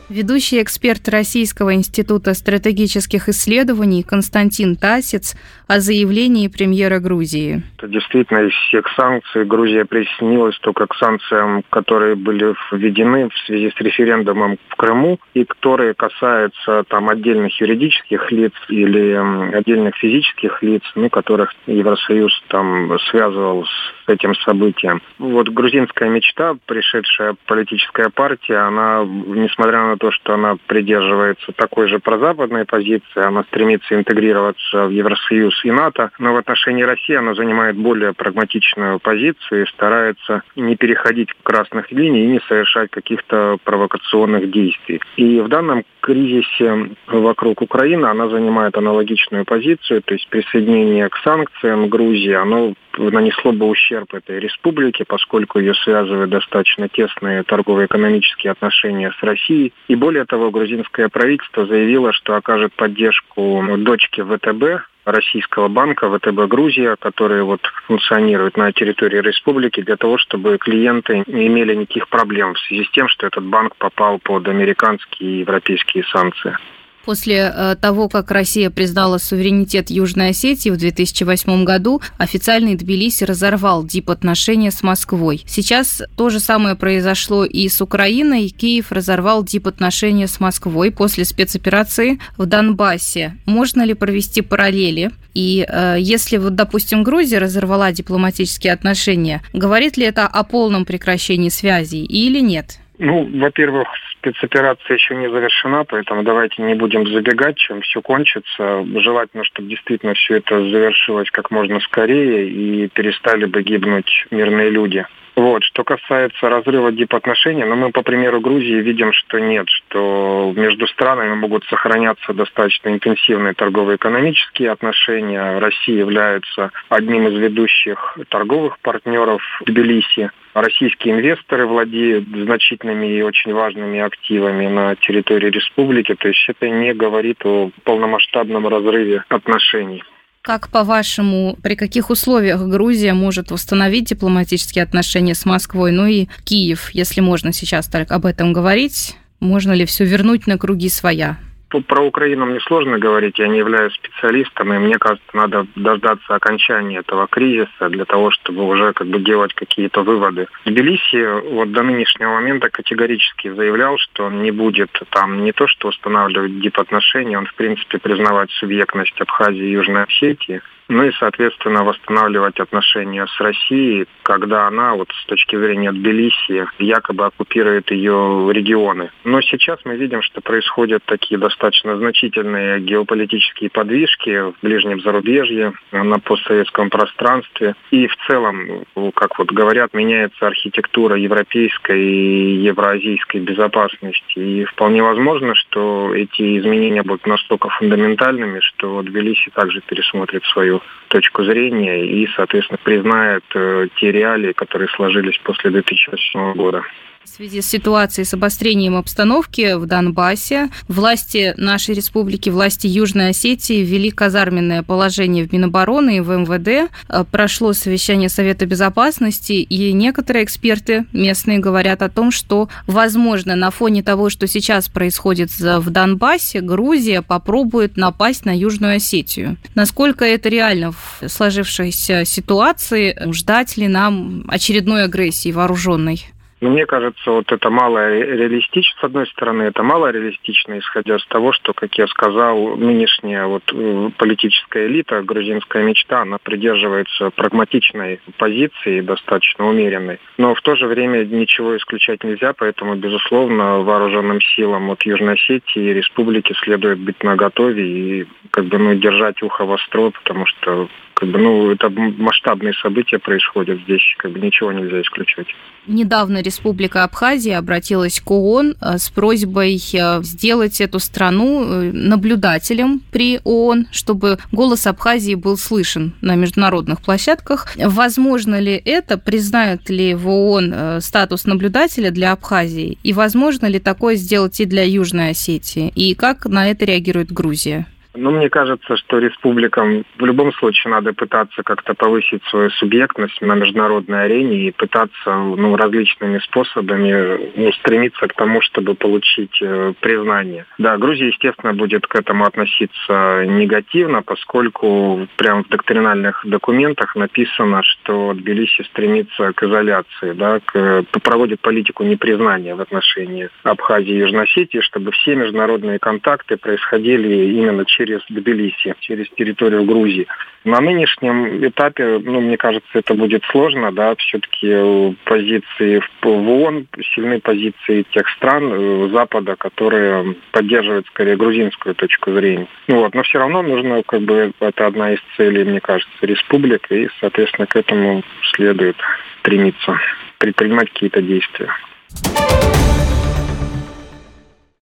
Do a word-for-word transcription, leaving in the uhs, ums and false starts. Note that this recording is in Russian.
Ведущий эксперт Российского института стратегических исследований Константин Тасец о заявлении премьера Грузии. Действительно, из всех санкций Грузия присоединилась только к санкциям, которые были введены в связи с референдумом в Крыму и которые касаются там отдельных юридических лиц или отдельных физических лиц, ну, которых Евросоюз там связывал с этим событием. Вот грузинская мечта, пришедшая политическая партия, она, несмотря на то, что она придерживается такой же прозападной позиции, она стремится интегрироваться в Евросоюз и НАТО, но в отношении России она занимает более прагматичную позицию и старается не переходить красных линий и не совершать каких-то провокационных действий. И в данном кризисе вокруг Украины она занимает аналогичную позицию, то есть присоединение к санкциям Грузии, оно нанесло бы ущерб этой республике, поскольку ее связывают достаточно тесные торгово-экономические отношения с Россией. И более того, грузинское правительство заявило, что окажет поддержку дочке ВТБ, российского банка ВТБ Грузия, который вот функционирует на территории республики, для того, чтобы клиенты не имели никаких проблем в связи с тем, что этот банк попал под американские и европейские санкции. После того, как Россия признала суверенитет Южной Осетии в две тысячи восьмом году, официальный Тбилиси разорвал дипотношения с Москвой. Сейчас то же самое произошло и с Украиной. Киев разорвал дипотношения с Москвой после спецоперации в Донбассе. Можно ли провести параллели? И э, если, вот, допустим, Грузия разорвала дипломатические отношения, говорит ли это о полном прекращении связей или нет? Ну, во-первых, спецоперация еще не завершена, поэтому давайте не будем забегать, чем все кончится. Желательно, чтобы действительно все это завершилось как можно скорее и перестали бы гибнуть мирные люди. Вот. Что касается разрыва дипотношений, ну, мы по примеру Грузии видим, что нет, что между странами могут сохраняться достаточно интенсивные торгово-экономические отношения. Россия является одним из ведущих торговых партнеров Тбилиси. Российские инвесторы владеют значительными и очень важными активами на территории республики, то есть это не говорит о полномасштабном разрыве отношений. Как, по-вашему, при каких условиях Грузия может восстановить дипломатические отношения с Москвой, ну и Киев, если можно сейчас так об этом говорить, можно ли все вернуть на круги своя? Про Украину мне сложно говорить, я не являюсь специалистом, и мне кажется, надо дождаться окончания этого кризиса для того, чтобы уже как бы делать какие-то выводы. Тбилиси вот до нынешнего момента категорически заявлял, что он не будет там не то что устанавливать дипотношения, он в принципе признавать субъектность Абхазии и Южной Осетии, ну и, соответственно, восстанавливать отношения с Россией, когда она, вот с точки зрения Тбилиси, якобы оккупирует ее регионы. Но сейчас мы видим, что происходят такие достаточно значительные геополитические подвижки в ближнем зарубежье, на постсоветском пространстве. И в целом, как вот говорят, меняется архитектура европейской и евроазийской безопасности. И вполне возможно, что эти изменения будут настолько фундаментальными, что Тбилиси также пересмотрит свою точку зрения и, соответственно, признает э, те реалии, которые сложились после две тысячи восьмого года. В связи с ситуацией с обострением обстановки в Донбассе власти нашей республики, власти Южной Осетии ввели казарменное положение в Минобороны и в эм вэ дэ. Прошло совещание Совета Безопасности, и некоторые эксперты местные говорят о том, что, возможно, на фоне того, что сейчас происходит в Донбассе, Грузия попробует напасть на Южную Осетию. Насколько это реально в сложившейся ситуации? Ждать ли нам очередной агрессии вооруженной? Но мне кажется, вот это мало реалистично. С одной стороны, это мало реалистично, исходя из того, что, как я сказал, нынешняя вот политическая элита, грузинская мечта, она придерживается прагматичной позиции, достаточно умеренной. Но в то же время ничего исключать нельзя, поэтому, безусловно, вооруженным силам от Южной Осетии и республики следует быть наготове и как бы, ну, держать ухо востро, потому что как бы, ну, это масштабные события происходят, здесь как бы ничего нельзя исключать. Недавно Республика Абхазия обратилась к ООН с просьбой сделать эту страну наблюдателем при ООН, чтобы голос Абхазии был слышен на международных площадках. Возможно ли это? Признают ли в ООН статус наблюдателя для Абхазии? И возможно ли такое сделать и для Южной Осетии? И как на это реагирует Грузия? Ну, мне кажется, что республикам в любом случае надо пытаться как-то повысить свою субъектность на международной арене и пытаться ну, различными способами ну, стремиться к тому, чтобы получить э, признание. Да, Грузия, естественно, будет к этому относиться негативно, поскольку прямо в доктринальных документах написано, что Тбилиси стремится к изоляции, да, к, проводит политику непризнания в отношении Абхазии и Южной Осетии, чтобы все международные контакты происходили именно через через Тбилиси, через территорию Грузии. На нынешнем этапе, ну, мне кажется, это будет сложно, да, все-таки позиции в ООН, сильные позиции тех стран Запада, которые поддерживают скорее грузинскую точку зрения. Ну, вот, но все равно нужно, как бы, это одна из целей, мне кажется, республик, и, соответственно, к этому следует стремиться, предпринимать какие-то действия.